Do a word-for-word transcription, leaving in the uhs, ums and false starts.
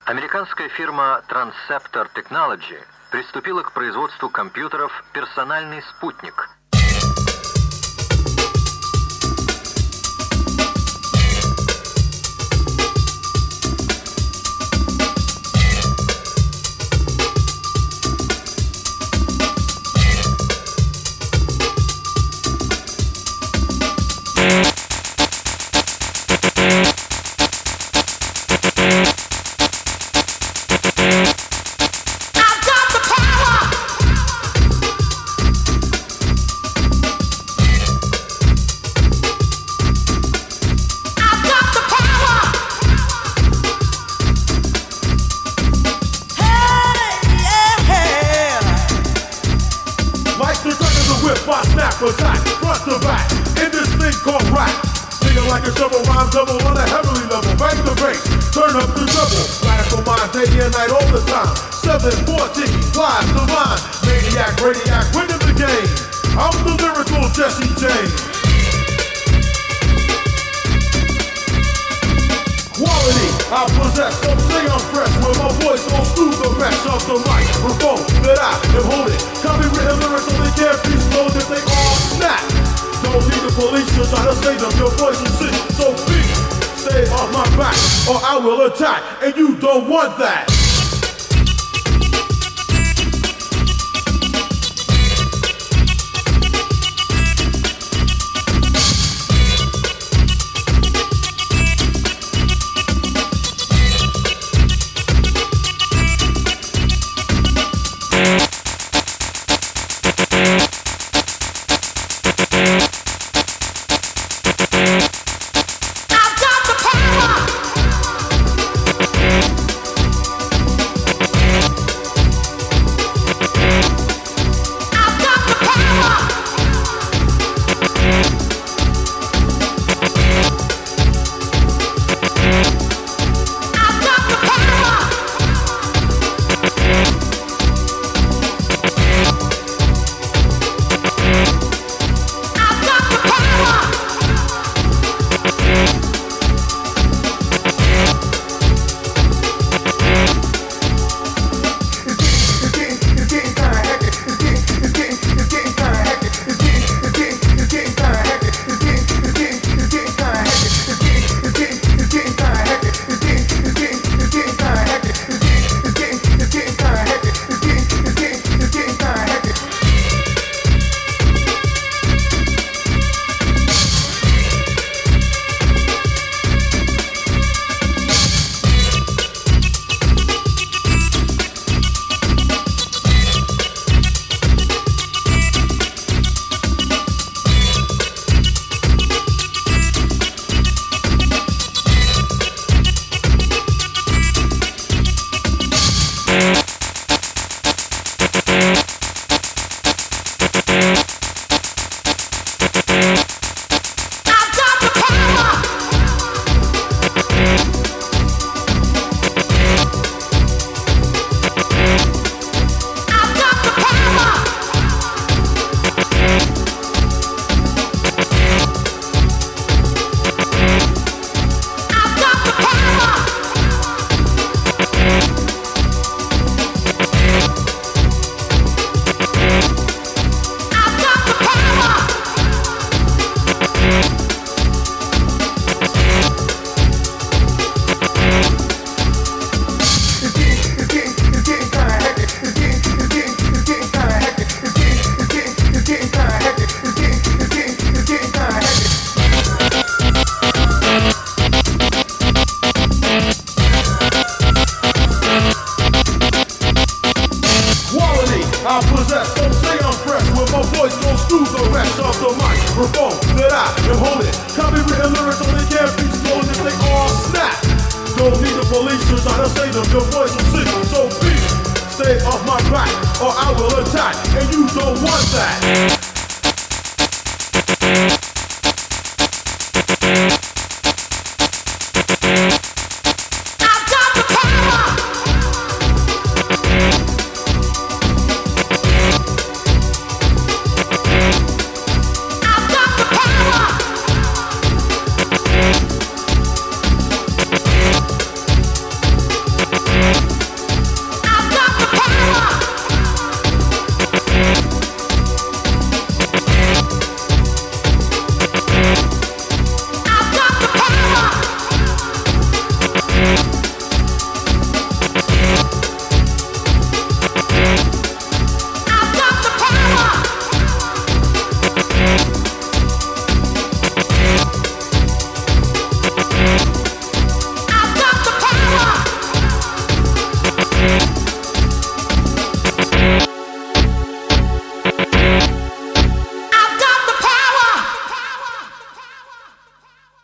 Американская фирма Transceptor Technology приступила к производству компьютеров «Персональный спутник». Attack, front to back, in this thing called rap. Singing like a shovel, rhyme double on a heavenly level. Bang the bass, turn up the double. Radical mind, day and night all the time. seven fourteen, wise, divine. Maniac, radiac, winning the game. I'm the lyrical Jesse James. Quality, I possess, some say I'm fresh. When my voice goes through the mesh of the microphone that I am holding. Copywritten lyrics only can't be slowed if they all snap. Don't need the police to try to save them. Your voice is sick, so please stay off my back or I will attack, and you don't want that. I possess, don't say I'm fresh. When my voice goes through the rest of the microphone that I am holding. Copywritten lyrics only can't be stolen if they all snap. Don't need the police to try to save them. Your voice is sick, so please stay off my back or I will attack, and you don't want that.